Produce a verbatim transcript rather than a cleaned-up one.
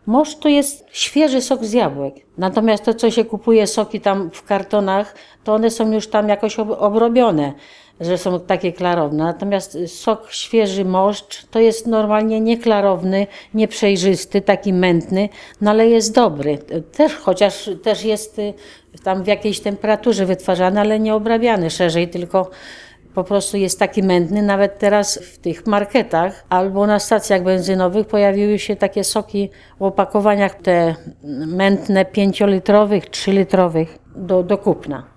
Moszcz to jest świeży sok z jabłek. Natomiast to, co się kupuje, soki tam w kartonach, to one są już tam jakoś obrobione, że są takie klarowne. Natomiast sok świeży moszcz to jest normalnie nieklarowny, nieprzejrzysty, taki mętny, no ale jest dobry. Też, chociaż też jest tam w jakiejś temperaturze wytwarzany, ale nie obrabiany szerzej, tylko po prostu jest taki mętny. Nawet teraz w tych marketach albo na stacjach benzynowych pojawiły się takie soki w opakowaniach, te mętne pięciolitrowych, trzylitrowych do, do kupna.